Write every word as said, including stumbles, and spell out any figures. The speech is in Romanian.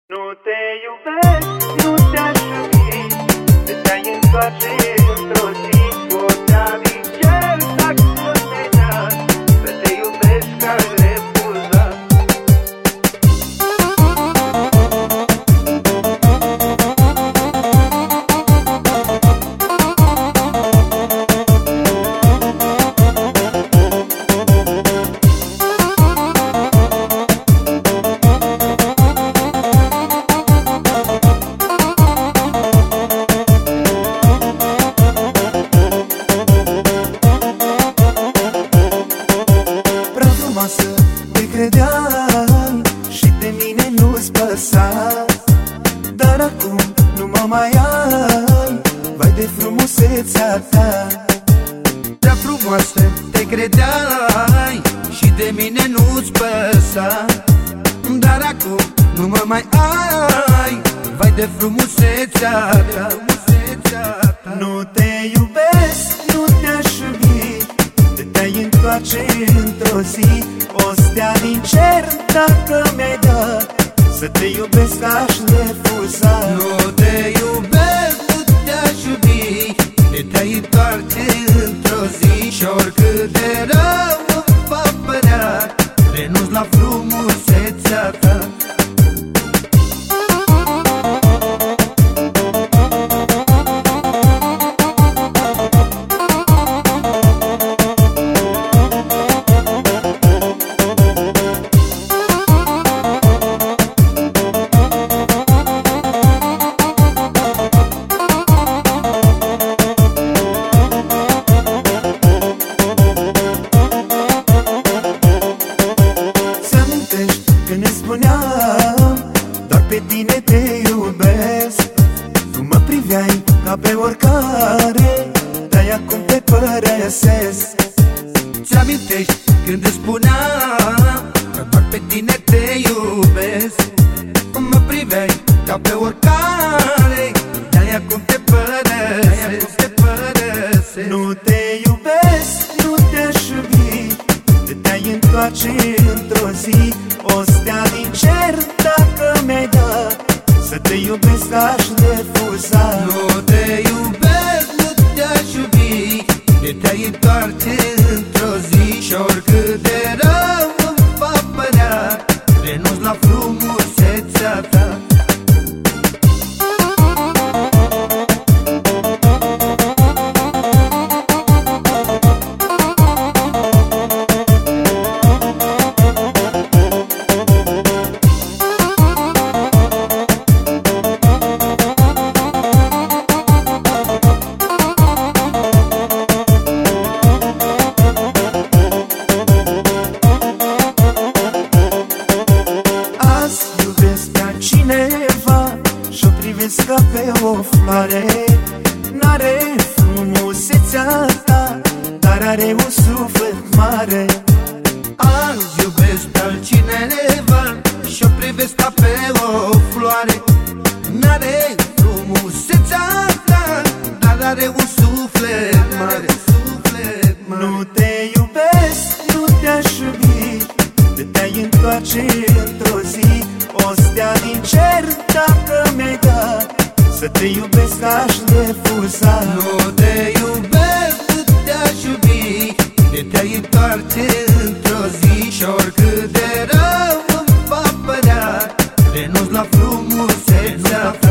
Nu te iubesc, nu te-aș iubi, să te-ai întoarce într-o zi. Putea vice dacă poți vedea, să te iubesc ca refuzat. Te credeai și de mine nu-ți păsa, dar acum nu mă mai ai, vai de frumusețea ta. Prea frumoasă te credeai și de mine nu-ți păsa, dar acum nu mă mai ai, vai de frumusețea ta. Nu te iubesc, nu te-aș iubi, te-ai întoarce într-o zi. O stea din cer dacă mi-ai dat, să te iubesc aș refuza. Nu te iubesc, nu te-aș iubi, te-ai întoarce într-o zi. Și oricât de rău îmi va părea, renunț la frumusețea ta. Când îți spuneam, doar pe tine te iubesc, tu mă priveai ca pe oricare, dar acum te părăsesc. Ți-amintești când îți spuneam că doar pe tine te iubesc, mă priveai ca pe oricare, dar acum te părăsesc, te părăsesc. Nu te iubesc, nu te-aș iubi, te-ai întoarce într-o zi. O stea din cer dacă mi-ai dat, să te iubesc aș refuza. Nu te iubesc, nu te-aș iubi, te-ai întoarce într-o zi. Și oricât de rău îmi va părea, renunț la frumusețea ta. Și-o privesc ca pe o floare, n-are frumusețea ta, dar are un suflet mare. Azi iubesc pe altcineva și-o privesc ca pe o floare, n-are frumusețea ta, dar are un suflet mare. Nu te iubesc, nu te-aș iubi, te-ai întoarce într-o zi. O stea din cer dacă mi-ai dat, să te iubesc aș refuza. Nu te iubesc, nu te-aș iubi, te-ai întoarce într-o zi. Și oricât de rău îmi va părea, renunț la frumusețea ta.